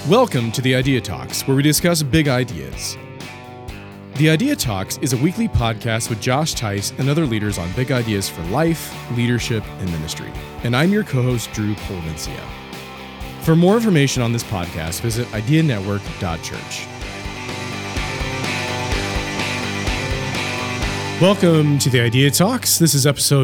Welcome to the Idea Talks, where we discuss big ideas. The Idea Talks is a weekly podcast with Josh Tice and other leaders on big ideas for life, leadership, and ministry. And I'm your co-host, Drew Polvencia. For more information on this podcast, visit ideanetwork.church. Welcome to the Idea Talks. This is episode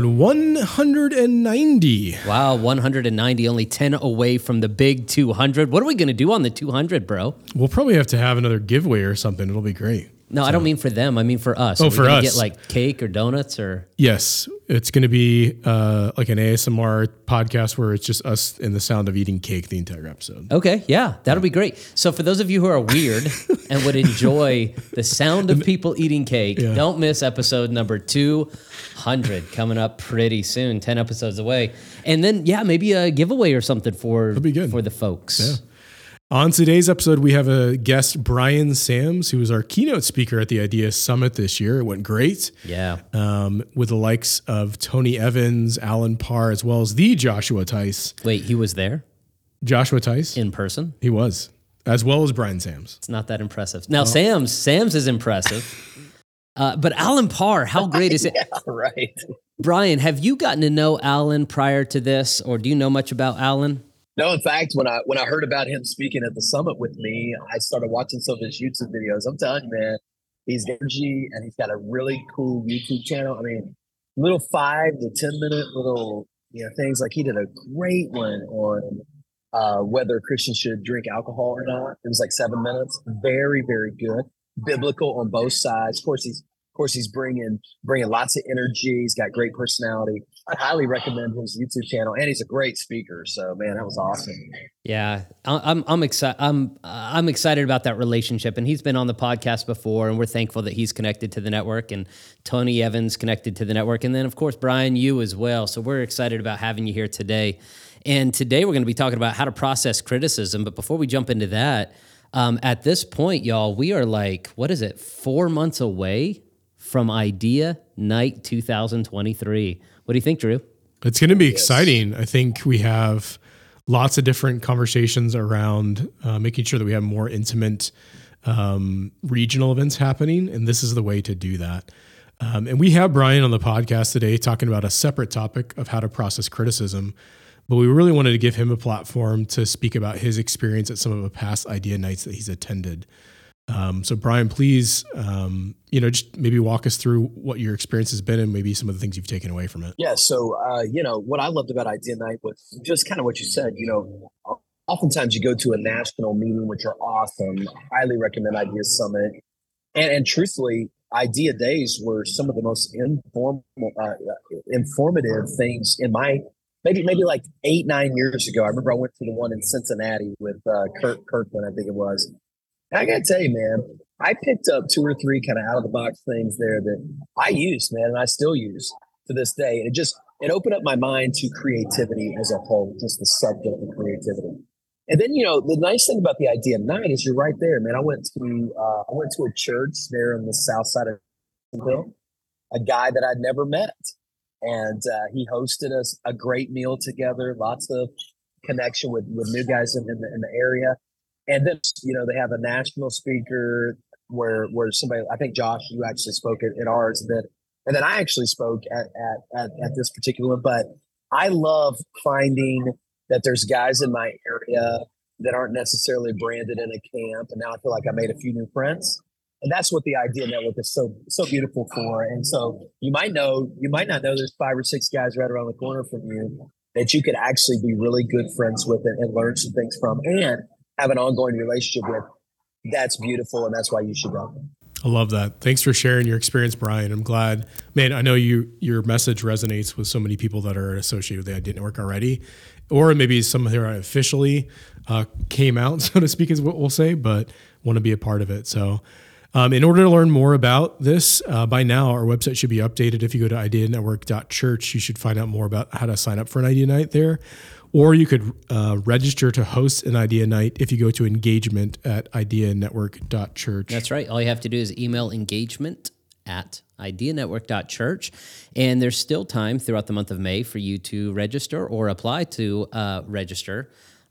190. Wow, 190, only 10 away from the big 200. What are we going to do on the 200, bro? We'll probably have to have another giveaway or something. It'll be great. No, I don't mean for them. I mean for us. Oh, for us. Get like cake or donuts or? Yes, it's going to be like an ASMR podcast where it's just us and the sound of eating cake the entire episode. Okay, yeah, that'll be great. So for those of you who are weird and would enjoy the sound of people eating cake, don't miss episode number 200 coming up pretty soon, 10 episodes away. And then, maybe a giveaway or something for the folks. Yeah. On today's episode, we have a guest, Brian Sams, who was our keynote speaker at the Idea Summit this year. It went great. Yeah. With the likes of Tony Evans, Alan Parr, as well as the Joshua Tice. Wait, he was there? Joshua Tice? In person? He was, as well as Brian Sams. It's not that impressive. Now, Sams is impressive. But Alan Parr, how great is it? Yeah, right. Brian, have you gotten to know Alan prior to this, or do you know much about Alan? No, in fact, when I heard about him speaking at the summit with me, I started watching some of his YouTube videos. I'm telling you, man, he's energy and he's got a really cool YouTube channel. I mean, little 5 to 10 minute little things. Like he did a great one on whether Christians should drink alcohol or not. It was like 7 minutes. Very, very good. Biblical on both sides. Of course, he's bringing lots of energy. He's got great personality. I highly recommend his YouTube channel, and he's a great speaker. So, man, that was awesome. Yeah, I'm excited. I'm excited about that relationship, and he's been on the podcast before, and we're thankful that he's connected to the network, and Tony Evans connected to the network, and then of course Brian, you as well. So we're excited about having you here today. And today we're going to be talking about how to process criticism. But before we jump into that, at this point, y'all, we are like, 4 months away from Idea Night 2023. What do you think, Drew? It's going to be exciting. I think we have lots of different conversations around making sure that we have more intimate regional events happening, and this is the way to do that. And we have Brian on the podcast today talking about a separate topic of how to process criticism, but we really wanted to give him a platform to speak about his experience at some of the past Idea Nights that he's attended. So Brian, please, just maybe walk us through what your experience has been and maybe some of the things you've taken away from it. Yeah. So, what I loved about Idea Night was just kind of what you said. Oftentimes you go to a national meeting, which are awesome. I highly recommend Idea Summit. And truthfully, Idea Days were some of the most informative things in my maybe like 8-9 years ago. I remember I went to the one in Cincinnati with Kirkland, I think it was. And I got to tell you, man, I picked up 2 or 3 kind of out of the box things there that I used, man, and I still use to this day. And it opened up my mind to creativity as a whole, just the subject of creativity. And then, the nice thing about the Idea Night is you're right there, man. I went to a church there on the south side of Jacksonville, a guy that I'd never met. And he hosted us a great meal together, lots of connection with new guys in the area. And then, they have a national speaker where somebody, I think Josh, you actually spoke at ours a bit. And then I actually spoke at this particular one. But I love finding that there's guys in my area that aren't necessarily branded in a camp. And now I feel like I made a few new friends. And that's what the Idea Network is so beautiful for. And so you might not know there's 5 or 6 guys right around the corner from you that you could actually be really good friends with and learn some things from and have an ongoing relationship with. That's beautiful, and that's why you should go. I love that. Thanks for sharing your experience, Brian. I'm glad, man. I know your message resonates with so many people that are associated with the Idea Network already, or maybe some who are officially came out, so to speak, is what we'll say, but want to be a part of it. So in order to learn more about this, by now our website should be updated. If you go to ideanetwork.church, you should find out more about how to sign up for an Idea Night there. Or you could register to host an Idea Night if you go to engagement at ideanetwork.church. That's right. All you have to do is email engagement at ideanetwork.church. And there's still time throughout the month of May for you to register or apply to register.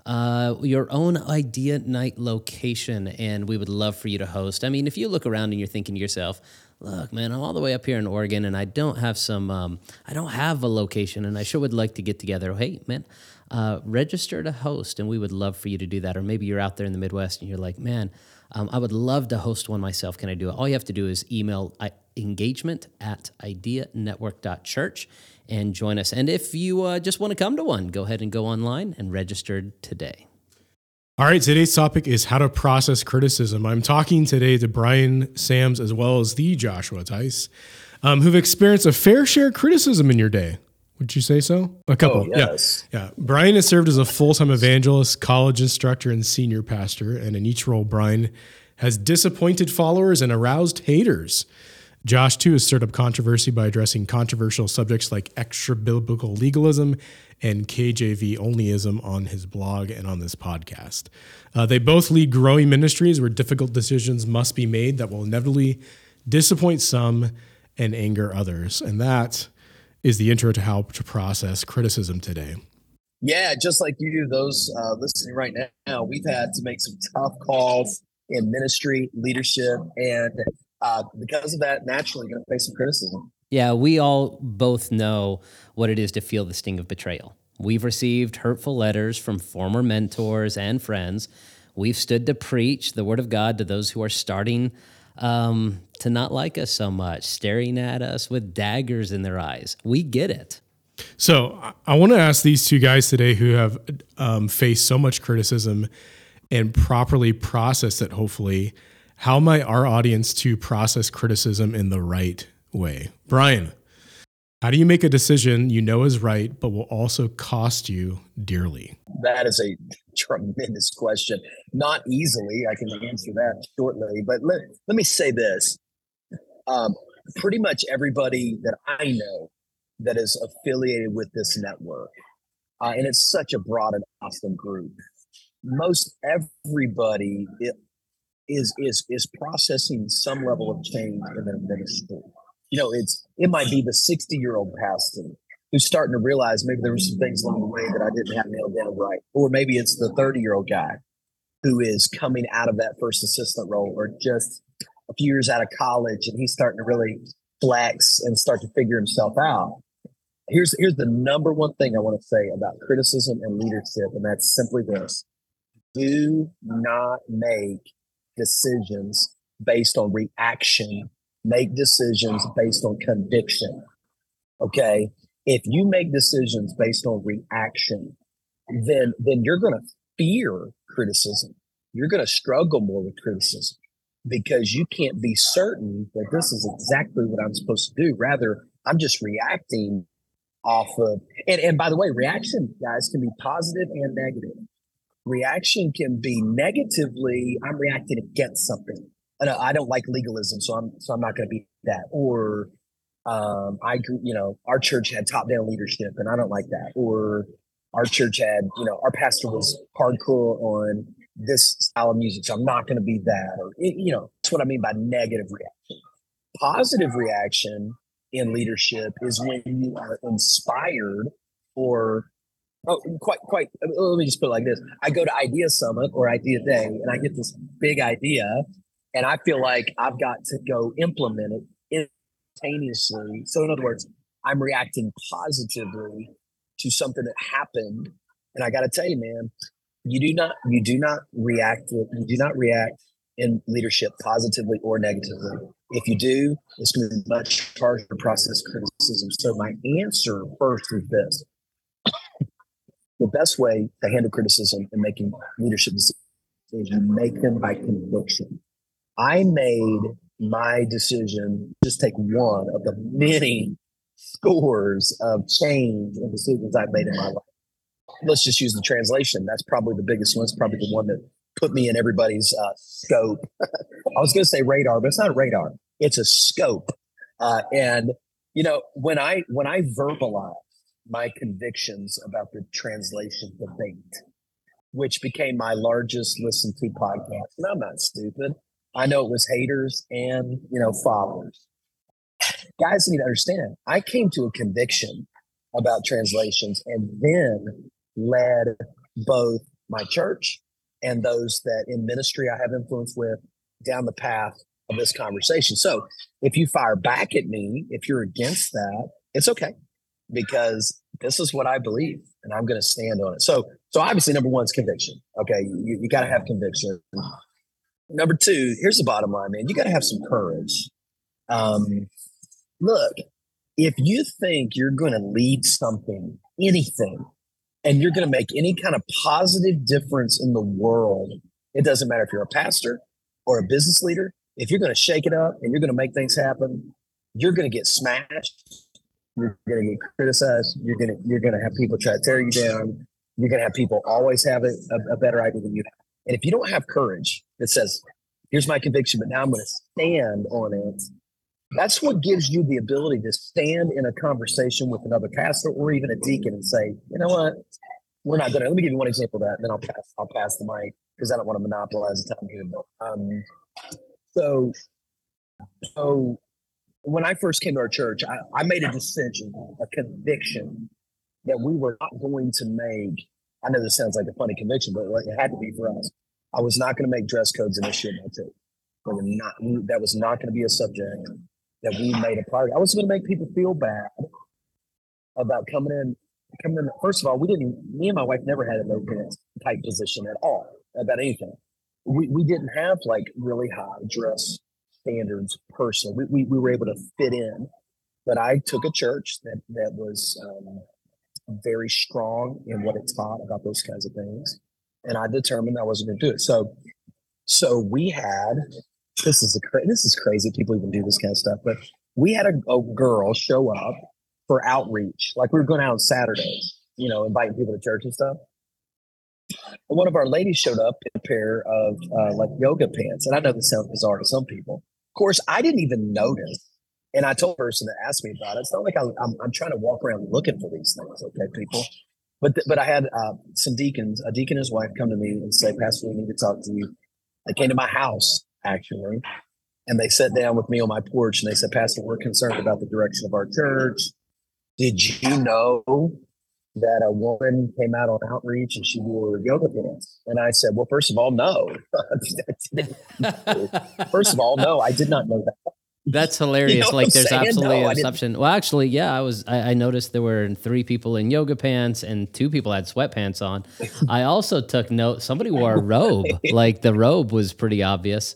your own idea night location, and we would love for you to host. I mean, if you look around and you're thinking to yourself, look, man, I'm all the way up here in Oregon and I don't have I don't have a location and I sure would like to get together. Hey, man, register to host and we would love for you to do that. Or maybe you're out there in the Midwest and you're like, man, I would love to host one myself. Can I do it? All you have to do is email engagement@ideanetwork.church and join us. And if you just want to come to one, go ahead and go online and register today. All right, today's topic is how to process criticism. I'm talking today to Brian Sams as well as the Joshua Tice, who've experienced a fair share of criticism in your day. Would you say so? A couple. Oh, yes. Yeah. Brian has served as a full-time evangelist, college instructor, and senior pastor. And in each role, Brian has disappointed followers and aroused haters. Josh, too, has stirred up controversy by addressing controversial subjects like extra-biblical legalism and KJV onlyism on his blog and on this podcast. They both lead growing ministries where difficult decisions must be made that will inevitably disappoint some and anger others. And that is the intro to how to process criticism today. Yeah, just like you, those listening right now, we've had to make some tough calls in ministry, leadership, and because of that, naturally going to face some criticism. Yeah, we all both know what it is to feel the sting of betrayal. We've received hurtful letters from former mentors and friends. We've stood to preach the word of God to those who are starting to not like us so much, staring at us with daggers in their eyes. We get it. So I want to ask these two guys today who have faced so much criticism and properly processed it, hopefully, how might our audience to process criticism in the right way? Brian, how do you make a decision you know is right, but will also cost you dearly? That is a tremendous question. Not easily. I can answer that shortly, but let me say this. Pretty much everybody that I know that is affiliated with this network, and it's such a broad and awesome group, most everybody is processing some level of change in their ministry. You know, it might be the 60-year-old pastor who's starting to realize maybe there were some things along the way that I didn't have nailed down right. Or maybe it's the 30-year-old guy who is coming out of that first assistant role or just a few years out of college and he's starting to really flex and start to figure himself out. Here's the number one thing I want to say about criticism and leadership, and that's simply this. Do not make decisions based on reaction. Make decisions based on conviction. Okay? If you make decisions based on reaction, then you're going to fear criticism. You're going to struggle more with criticism because you can't be certain that this is exactly what I'm supposed to do. Rather, I'm just reacting off of, and by the way, reaction, guys, can be positive and negative. Reaction can be negatively, I'm reacting against something. I don't like legalism, so I'm not going to be that. Or our church had top-down leadership, and I don't like that. Or our church had, our pastor was hardcore on this style of music, so I'm not going to be that. Or that's what I mean by negative reaction. Positive reaction in leadership is when you are inspired or quite. Let me just put it like this. I go to Idea Summit or Idea Day and I get this big idea and I feel like I've got to go implement it instantaneously. So in other words, I'm reacting positively to something that happened. And I got to tell you, man, you do not react in leadership positively or negatively. If you do, it's going to be much harder to process criticism. So my answer first is this. The best way to handle criticism and making leadership decisions is you make them by conviction. I made my decision, just take one of the many scores of change and decisions I've made in my life. Let's just use the translation. That's probably the biggest one. It's probably the one that put me in everybody's scope. I was going to say radar, but it's not a radar. It's a scope. And when I verbalize my convictions about the translation debate, which became my largest listened to podcast, and I'm not stupid. I know it was haters and followers. Guys need to understand. I came to a conviction about translations, and then led both my church and those that in ministry I have influence with down the path of this conversation. So if you fire back at me, if you're against that, it's okay, because this is what I believe and I'm going to stand on it. So obviously number one is conviction. Okay. You got to have conviction. Number two, here's the bottom line, man. You got to have some courage. Look, if you think you're going to lead something, anything, and you're going to make any kind of positive difference in the world, it doesn't matter if you're a pastor or a business leader. If you're going to shake it up and you're going to make things happen, you're going to get smashed. You're going to get criticized. You're going to have people try to tear you down. You're going to have people always have a better idea than you have. And if you don't have courage that says, here's my conviction, but now I'm going to stand on it, that's what gives you the ability to stand in a conversation with another pastor or even a deacon and say, you know what, we're not going to. Let me give you one example of that, and then I'll pass the mic because I don't want to monopolize the time here. So when I first came to our church, I made a decision, a conviction that we were not going to make. I know this sounds like a funny conviction, but it had to be for us. I was not going to make dress codes an issue in my church. That was not going to be a subject that we made a priority. I was going to make people feel bad about coming in. First of all, me and my wife never had a no pants type position at all about anything. We didn't have like really high dress standards personally. We were able to fit in, but I took a church that was very strong in what it taught about those kinds of things, and I determined I wasn't going to do it. So we had. This is crazy. People even do this kind of stuff, but we had a girl show up for outreach. Like we were going out on Saturdays, inviting people to church and stuff. And one of our ladies showed up in a pair of like yoga pants. And I know this sounds bizarre to some people. Of course, I didn't even notice. And I told the person that asked me about it, it's not like I'm trying to walk around looking for these things, okay, people. But I had some deacons, a deacon and his wife, come to me and say, Pastor, we need to talk to you. They came to my house, actually, and they sat down with me on my porch and they said, Pastor, we're concerned about the direction of our church. Did you know that a woman came out on outreach and she wore yoga pants? And I said, well, first of all, no. First of all, no, I did not know that. That's hilarious. Like there's absolutely an assumption. Well, actually, yeah, I noticed there were 3 people in yoga pants and 2 people had sweatpants on. I also took note, somebody wore a robe. Like the robe was pretty obvious.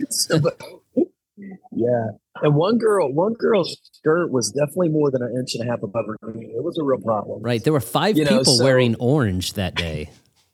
Yeah. And one girl's skirt was definitely more than 1.5 inches above her knee. It was a real problem. Right. There were 5 people wearing orange that day.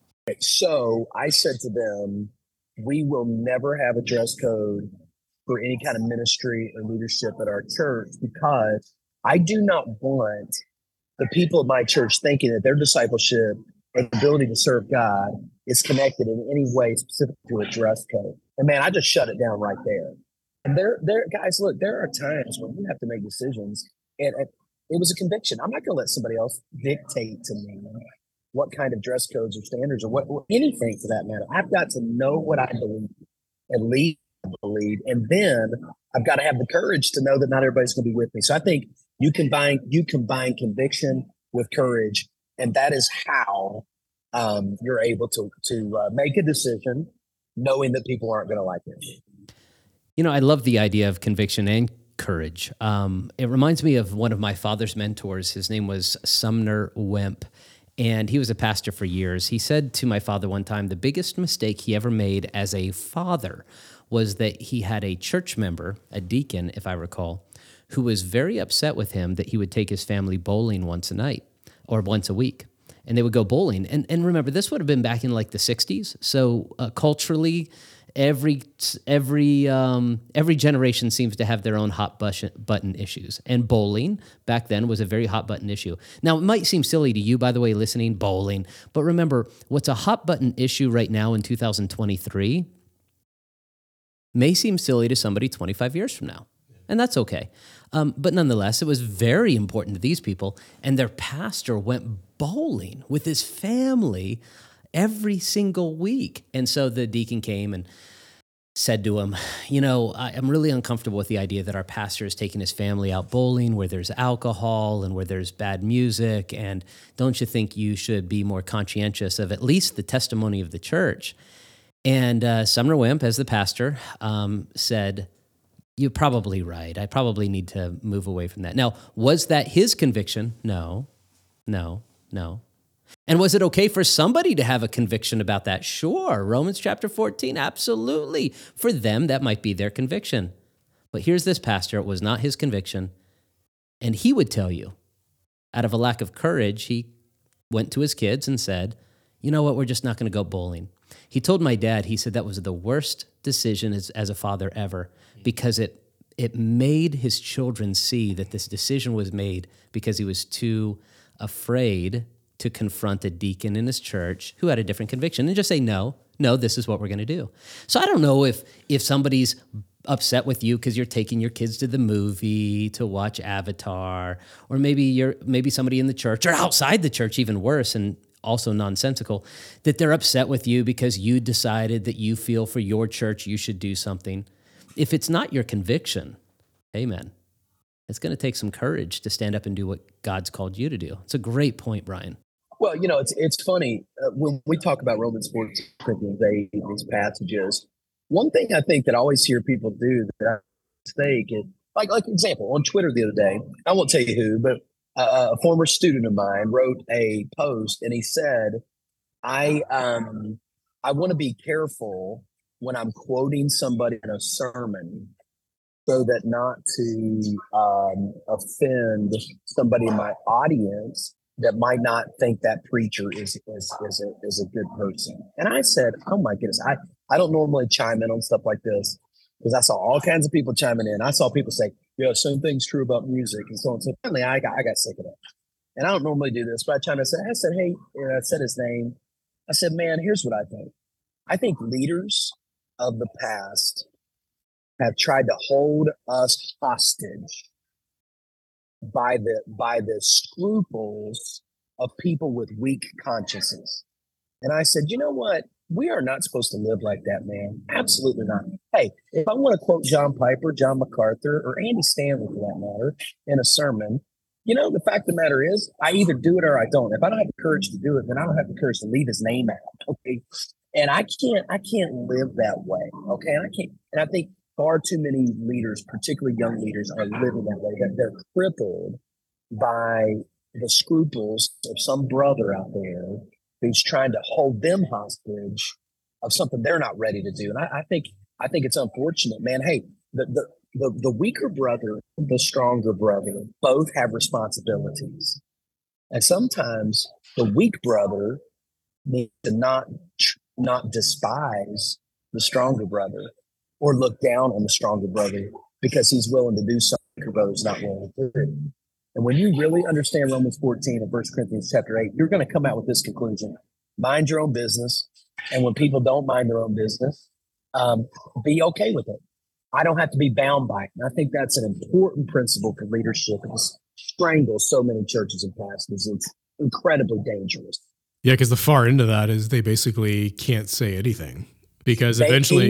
So I said to them, we will never have a dress code for any kind of ministry or leadership at our church, because I do not want the people of my church thinking that their discipleship and ability to serve God is connected in any way specific to a dress code. And man, I just shut it down right there. And there, guys, look, there are times when you have to make decisions, and it was a conviction. I'm not going to let somebody else dictate to me what kind of dress codes or standards or anything for that matter. I've got to know what I believe, at least believe, and then I've got to have the courage to know that not everybody's going to be with me. So I think you combine conviction with courage, and that is how you're able to make a decision knowing that people aren't going to like it. I love the idea of conviction and courage. It reminds me of one of my father's mentors. His name was Sumner Wemp, and he was a pastor for years. He said to my father one time, the biggest mistake he ever made as a father was that he had a church member, a deacon, if I recall, who was very upset with him that he would take his family bowling once a night or once a week. And they would go bowling. And remember, this would have been back in like the 60s. So culturally, every generation seems to have their own hot button issues. And bowling back then was a very hot button issue. Now, it might seem silly to you, by the way, listening, bowling. But remember, what's a hot button issue right now in 2023 may seem silly to somebody 25 years from now. And that's okay. But nonetheless, it was very important to these people. And their pastor went bowling with his family every single week. And so the deacon came and said to him, I'm really uncomfortable with the idea that our pastor is taking his family out bowling where there's alcohol and where there's bad music. And don't you think you should be more conscientious of at least the testimony of the church? And Sumner Wimp, as the pastor, said, "You're probably right. I probably need to move away from that." Now, was that his conviction? No. And was it okay for somebody to have a conviction about that? Sure. Romans chapter 14, absolutely. For them, that might be their conviction. But here's this pastor, it was not his conviction. And he would tell you, out of a lack of courage, he went to his kids and said, "You know what, we're just not going to go bowling." He told my dad, he said that was the worst decision as a father ever, because it made his children see that this decision was made because he was too afraid to confront a deacon in his church who had a different conviction and just say, no, this is what we're going to do. So I don't know if somebody's upset with you because you're taking your kids to the movie to watch Avatar, or maybe somebody in the church or outside the church, even worse and also nonsensical, that they're upset with you because you decided that you feel for your church you should do something. If it's not your conviction, amen. It's going to take some courage to stand up and do what God's called you to do. It's a great point, Brian. Well, it's funny when we talk about Romans 14, Corinthians 8, these passages. One thing I think that I always hear people do that I mistake is, like example, on Twitter the other day, I won't tell you who, but a former student of mine wrote a post and he said, I want to be careful when I'm quoting somebody in a sermon so that not to offend somebody in my audience that might not think that preacher is a good person. And I said, oh my goodness, I don't normally chime in on stuff like this because I saw all kinds of people chiming in. I saw people say, same thing's true about music and so on. So finally I got sick of it. And I don't normally do this, but I chimed in. I said, hey, I said his name. I said, man, here's what I think. I think leaders of the past have tried to hold us hostage by the scruples of people with weak consciences. And I said, you know what? We are not supposed to live like that, man. Absolutely not. Hey, if I want to quote John Piper, John MacArthur, or Andy Stanley for that matter in a sermon, the fact of the matter is I either do it or I don't. If I don't have the courage to do it, then I don't have the courage to leave his name out. Okay. And I can't live that way. Okay. And I think far too many leaders, particularly young leaders, are living that way. That they're crippled by the scruples of some brother out there who's trying to hold them hostage of something they're not ready to do. And I think it's unfortunate, man. Hey, the weaker brother, the stronger brother, both have responsibilities. And sometimes the weak brother needs to not despise the stronger brother or look down on the stronger brother because he's willing to do something the brother's not willing to do. And when you really understand Romans 14 and 1 Corinthians chapter 8, you're going to come out with this conclusion. Mind your own business. And when people don't mind their own business, be okay with it. I don't have to be bound by it. And I think that's an important principle for leadership. It's strangled so many churches and pastors. It's incredibly dangerous. Yeah, because the far end of that is they basically can't say anything because eventually,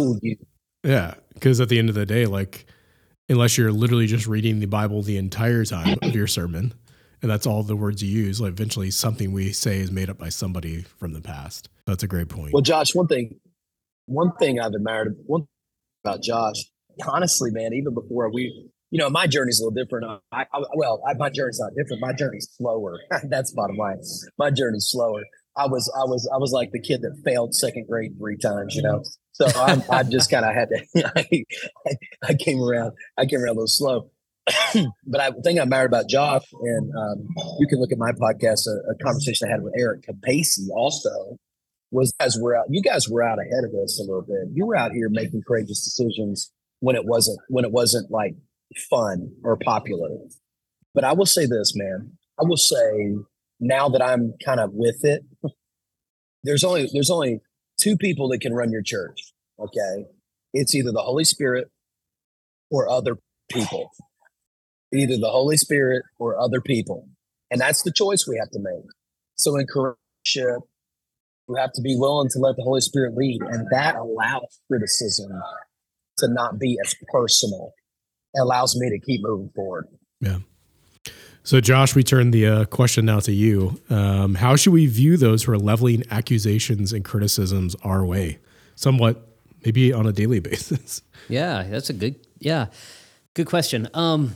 because at the end of the day, like, unless you're literally just reading the Bible the entire time of your sermon, and that's all the words you use, like eventually something we say is made up by somebody from the past. That's a great point. Well, Josh, one thing I've admired about Josh, honestly, man, even before my journey's a little different. My journey's not different. My journey's slower. That's bottom line. My journey's slower. I was like the kid that failed second grade 3 times, So I just kind of had to. I came around a little slow. But the thing I admire about Josh, and you can look at my podcast, a conversation I had with Eric Capacey also, was you guys were out ahead of us a little bit. You were out here making courageous decisions when it wasn't like fun or popular. But I will say this, man. I will say now that I'm kind of with it, there's only 2 people that can run your church. Okay. It's either the Holy Spirit or other people. Either the Holy Spirit or other people. And that's the choice we have to make. So in correction, You have to be willing to let the Holy Spirit lead, and that allows criticism to not be as personal. It allows me to keep moving forward. Yeah. So, Josh, we turn the question now to you. How should we view those who are leveling accusations and criticisms our way, somewhat maybe on a daily basis? Yeah, that's a good question.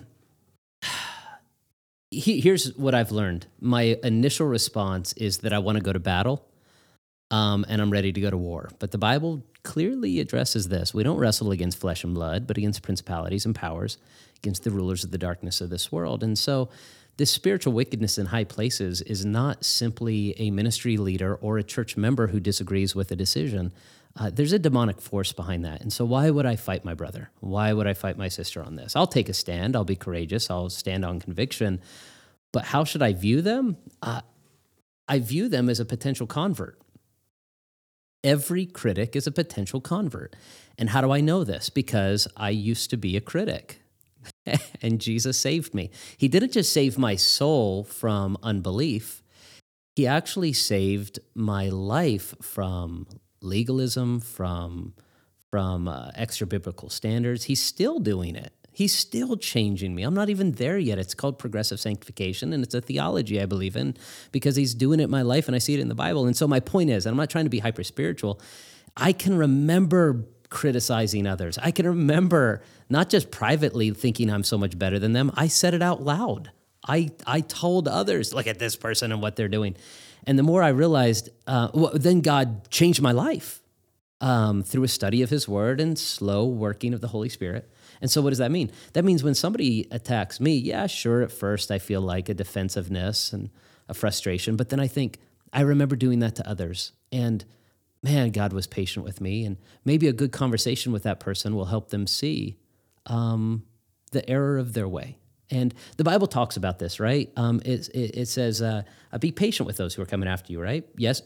Here's what I've learned. My initial response is that I want to go to battle, and I'm ready to go to war. But the Bible clearly addresses this. We don't wrestle against flesh and blood, but against principalities and powers, against the rulers of the darkness of this world. And so this spiritual wickedness in high places is not simply a ministry leader or a church member who disagrees with a decision. There's a demonic force behind that. And so why would I fight my brother? Why would I fight my sister on this? I'll take a stand. I'll be courageous. I'll stand on conviction. But how should I view them? I view them as a potential convert. Every critic is a potential convert. And how do I know this? Because I used to be a critic. And Jesus saved me. He didn't just save my soul from unbelief. He actually saved my life from legalism, from extra biblical standards. He's still doing it. He's still changing me. I'm not even there yet. It's called progressive sanctification, and it's a theology I believe in because he's doing it in my life, and I see it in the Bible. And so my point is, and I'm not trying to be hyper-spiritual, I can remember criticizing others. I can remember not just privately thinking I'm so much better than them. I said it out loud. I told others, look at this person and what they're doing. And the more I realized, then God changed my life through a study of his word and slow working of the Holy Spirit. And so what does that mean? That means when somebody attacks me, yeah, sure, at first I feel like a defensiveness and a frustration, but then I remember doing that to others. And man, God was patient with me. And maybe a good conversation with that person will help them see the error of their way. And the Bible talks about this, right? It says, be patient with those who are coming after you, right? Yes,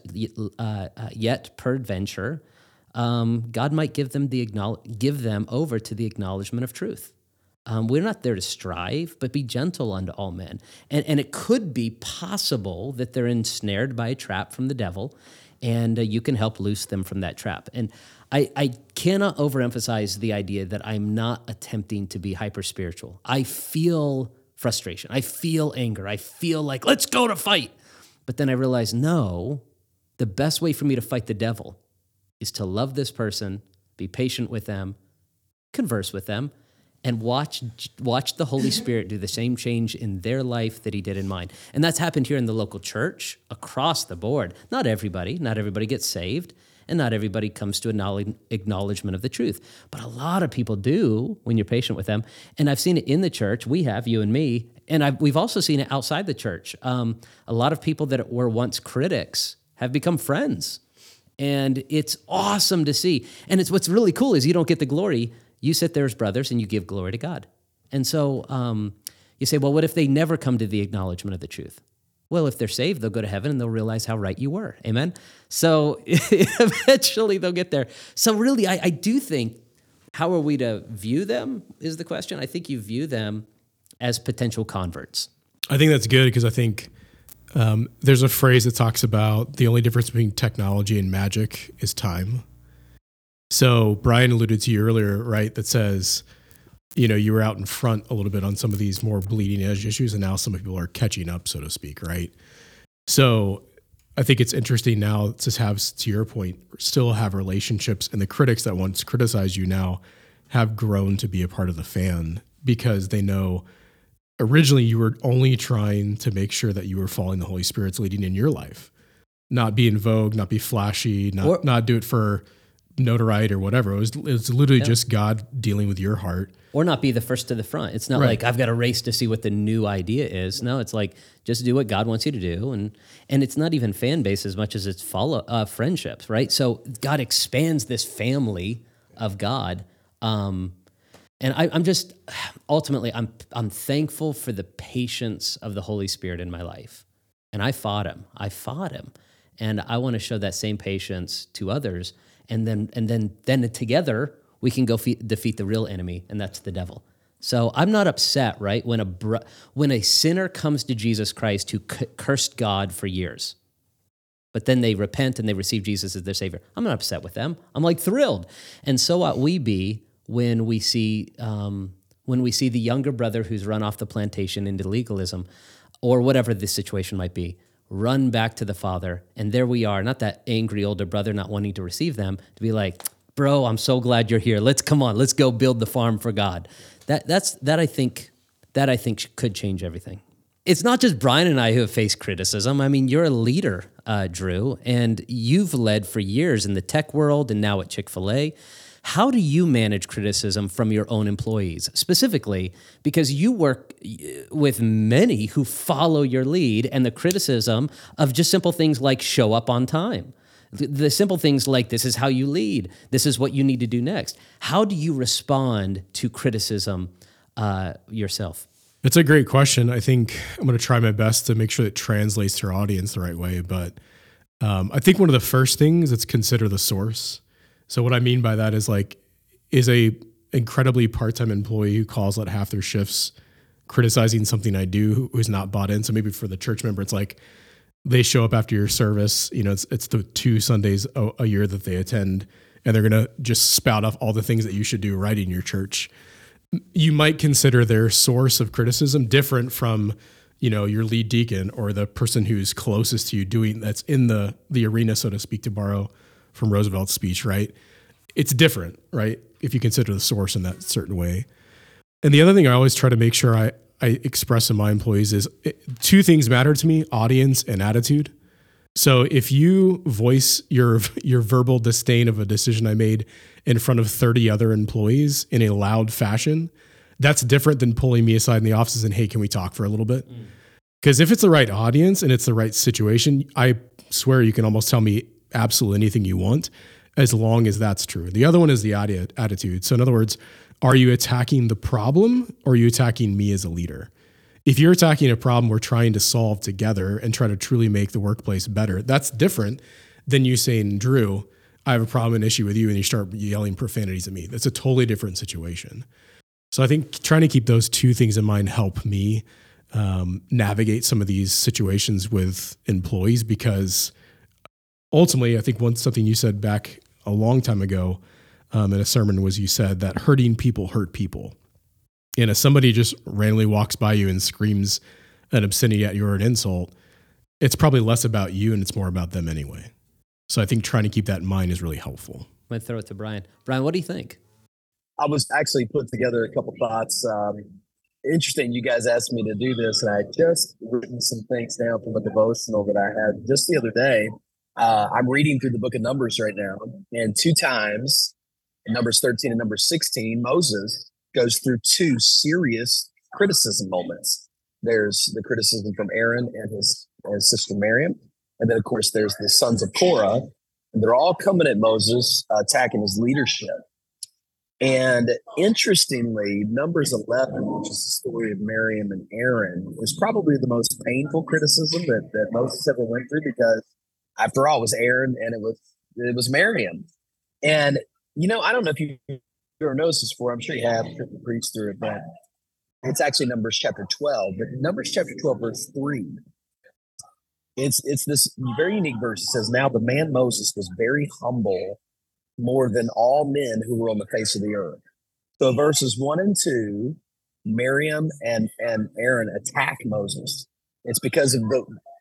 yet peradventure, God might give them over to the acknowledgement of truth. We're not there to strive, but be gentle unto all men. And it could be possible that they're ensnared by a trap from the devil, and you can help loose them from that trap. And I cannot overemphasize the idea that I'm not attempting to be hyper-spiritual. I feel frustration. I feel anger. I feel like, let's go to fight. But then I realize, no, the best way for me to fight the devil is to love this person, be patient with them, converse with them, and watch the Holy Spirit do the same change in their life that he did in mine. And that's happened here in the local church across the board. Not everybody gets saved, and not everybody comes to acknowledgement of the truth. But a lot of people do when you're patient with them. And I've seen it in the church. We have, you and me. And we've also seen it outside the church. A lot of people that were once critics have become friends. And it's awesome to see. And what's really cool is you don't get the glory. You sit there as brothers and you give glory to God. And so you say, well, what if they never come to the acknowledgement of the truth? Well, if they're saved, they'll go to heaven and they'll realize how right you were. Amen? So eventually they'll get there. So really, I do think, how are we to view them is the question. I think you view them as potential converts. I think that's good because I think there's a phrase that talks about the only difference between technology and magic is time. So Brian alluded to you earlier, right? That says, you were out in front a little bit on some of these more bleeding edge issues, and now some people are catching up, so to speak, right? So I think it's interesting now to have, to your point, still have relationships, and the critics that once criticized you now have grown to be a part of the fan because they know originally you were only trying to make sure that you were following the Holy Spirit's leading in your life, not be in vogue, not be flashy, not do it for notoriety or whatever. It was literally just God dealing with your heart. Or not be the first to the front. It's not like I've got a race to see what the new idea is. No, it's like just do what God wants you to do. And it's not even fan base as much as it's friendships, right? So God expands this family of God. And I'm just, ultimately, I'm thankful for the patience of the Holy Spirit in my life. And I fought him. And I want to show that same patience to others. And then together we can go defeat the real enemy, and that's the devil. So I'm not upset, right? When a sinner comes to Jesus Christ who cursed God for years, but then they repent and they receive Jesus as their Savior. I'm not upset with them. I'm like thrilled. And so ought we be when we see the younger brother who's run off the plantation into legalism, or whatever the situation might be, run back to the Father. And there we are, not that angry older brother not wanting to receive them, to be like, bro, I'm so glad you're here. Let's go build the farm for God. That I think could change everything. It's not just Brian and I who have faced criticism. I mean, you're a leader, Drew, and you've led for years in the tech world and now at Chick-fil-A. How do you manage criticism from your own employees, specifically because you work with many who follow your lead, and the criticism of just simple things like show up on time? The simple things like this is how you lead. This is what you need to do next. How do you respond to criticism yourself? It's a great question. I think I'm going to try my best to make sure it translates to our audience the right way. But I think one of the first things is consider the source. So what I mean by that is a incredibly part-time employee who calls out half their shifts criticizing something I do who's not bought in. So maybe for the church member, it's like they show up after your service. It's the 2 Sundays a year that they attend, and they're going to just spout off all the things that you should do right in your church. You might consider their source of criticism different from, your lead deacon or the person who's closest to you doing that's in the arena, so to speak, to borrow from Roosevelt's speech, right? It's different, right? If you consider the source in that certain way. And the other thing I always try to make sure I express in my employees is 2 things matter to me: audience and attitude. So if you voice your verbal disdain of a decision I made in front of 30 other employees in a loud fashion, that's different than pulling me aside in the office and, hey, can we talk for a little bit? Because if it's the right audience and it's the right situation, I swear you can almost tell me absolutely anything you want, as long as that's true. The other one is the attitude. So in other words, are you attacking the problem or are you attacking me as a leader? If you're attacking a problem we're trying to solve together and try to truly make the workplace better, that's different than you saying, Drew, I have a problem, an issue with you, and you start yelling profanities at me. That's a totally different situation. So I think trying to keep those 2 things in mind help me navigate some of these situations with employees, because ultimately, I think something you said back a long time ago in a sermon was you said that hurting people hurt people. And if somebody just randomly walks by you and screams an obscenity at you or an insult, it's probably less about you and it's more about them anyway. So I think trying to keep that in mind is really helpful. I'm going to throw it to Brian. Brian, what do you think? I was actually putting together a couple thoughts. Interesting, you guys asked me to do this, and I just written some things down from a devotional that I had just the other day. I'm reading through the book of Numbers right now, and 2 times, in Numbers 13 and Numbers 16, Moses goes through 2 serious criticism moments. There's the criticism from Aaron and his sister Miriam, and then, of course, there's the sons of Korah, and they're all coming at Moses, attacking his leadership. And interestingly, Numbers 11, which is the story of Miriam and Aaron, is probably the most painful criticism that Moses ever went through, because after all, it was Aaron and it was Miriam. And, I don't know if you've ever noticed this before. I'm sure you have. I'm sure you preached through it, but it's actually Numbers chapter 12. But Numbers chapter 12, verse 3, it's this very unique verse. It says, now the man Moses was very humble, more than all men who were on the face of the earth. So verses 1 and 2, Miriam and Aaron attack Moses. Because of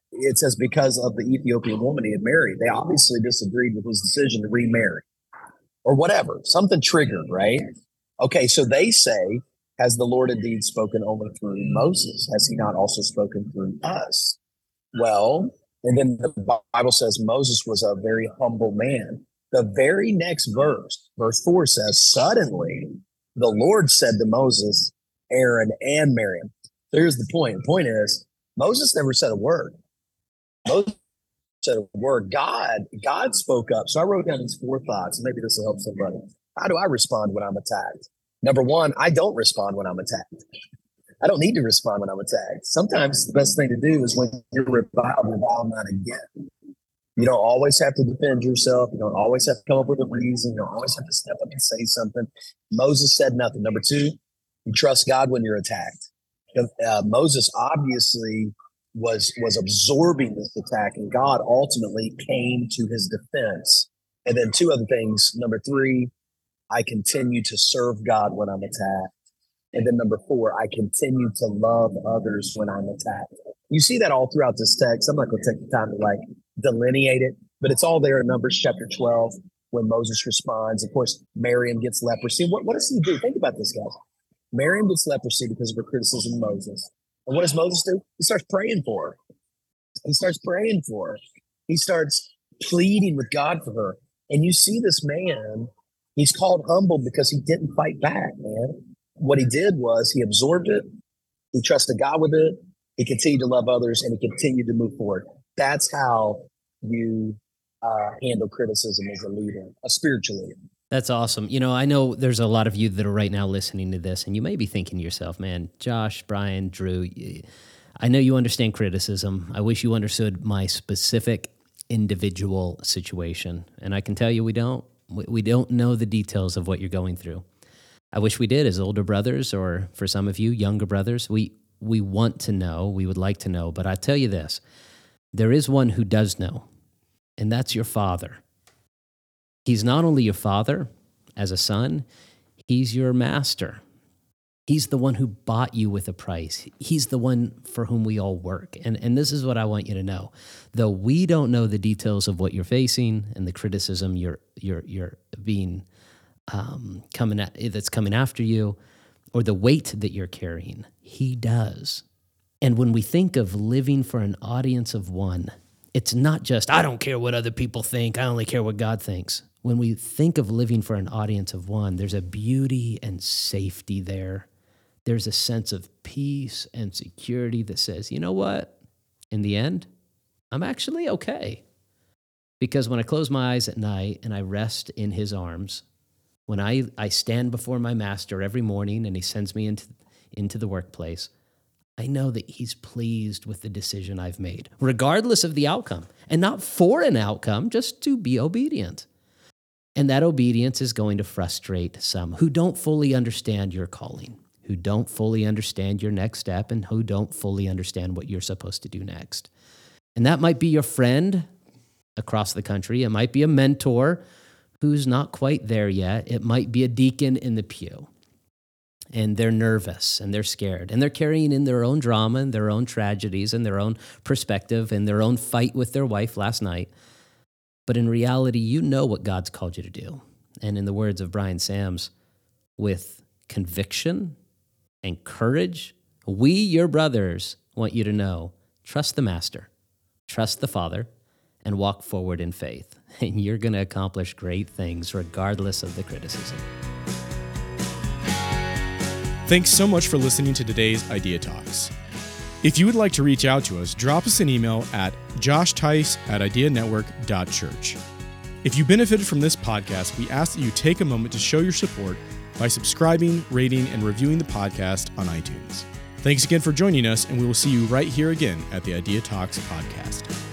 the Ethiopian woman he had married. They obviously disagreed with his decision to remarry or whatever. Something triggered, right? Okay, so they say, has the Lord indeed spoken only through Moses? Has he not also spoken through us? Well, and then the Bible says Moses was a very humble man. The very next verse 4 says, suddenly the Lord said to Moses, Aaron, and Miriam. Here's the point. The point is, Moses never said a word. Moses said a word. God spoke up. So I wrote down these 4 thoughts. Maybe this will help somebody. How do I respond when I'm attacked? Number 1, I don't respond when I'm attacked. I don't need to respond when I'm attacked. Sometimes the best thing to do is when you're reviled, revile not again. You don't always have to defend yourself. You don't always have to come up with a reason. You don't always have to step up and say something. Moses said nothing. Number 2, you trust God when you're attacked. Moses obviously was absorbing this attack, and God ultimately came to his defense. And then two other things. Number three, I continue to serve God when I'm attacked. And then number four, I continue to love others when I'm attacked. You see that all throughout this text. I'm not going to take the time to like delineate it, but it's all there in Numbers chapter 12 when Moses responds. Of course, Miriam gets leprosy. What does he do? Think about this, guys. Miriam gets leprosy because of her criticism of Moses. And what does Moses do? He starts praying for her. He starts praying for her. He starts pleading with God for her. And you see this man, he's called humble because he didn't fight back, man. What he did was he absorbed it. He trusted God with it. He continued to love others, and he continued to move forward. That's how you handle criticism as a leader, a spiritual leader. That's awesome. You know, I know there's a lot of you that are right now listening to this, and you may be thinking to yourself, man, Josh, Brian, Drew, I know you understand criticism. I wish you understood my specific individual situation. And I can tell you we don't. We don't know the details of what you're going through. I wish we did as older brothers, or for some of you, younger brothers. We want to know. We would like to know. But I tell you this, there is one who does know, and that's your Father. He's not only your father as a son, he's your master. He's the one who bought you with a price. He's the one for whom we all work. And this is what I want you to know. Though we don't know the details of what you're facing and the criticism you're being that's coming after you, or the weight that you're carrying, he does. And when we think of living for an audience of one, it's not just, I don't care what other people think, I only care what God thinks. When we think of living for an audience of one, there's a beauty and safety there. There's a sense of peace and security that says, you know what? In the end, I'm actually okay. Because when I close my eyes at night and I rest in his arms, when I stand before my master every morning and he sends me into the workplace, I know that he's pleased with the decision I've made, regardless of the outcome. And not for an outcome, just to be obedient. And that obedience is going to frustrate some who don't fully understand your calling, who don't fully understand your next step, and who don't fully understand what you're supposed to do next. And that might be your friend across the country. It might be a mentor who's not quite there yet. It might be a deacon in the pew. And they're nervous and they're scared. And they're carrying in their own drama and their own tragedies and their own perspective and their own fight with their wife last night. But in reality, you know what God's called you to do. And in the words of Brian Sams, with conviction and courage, we, your brothers, want you to know, trust the Master, trust the Father, and walk forward in faith. And you're going to accomplish great things regardless of the criticism. Thanks so much for listening to today's Idea Talks. If you would like to reach out to us, drop us an email at joshtice@ideanetwork.church. If you benefited from this podcast, we ask that you take a moment to show your support by subscribing, rating, and reviewing the podcast on iTunes. Thanks again for joining us, and we will see you right here again at the Idea Talks podcast.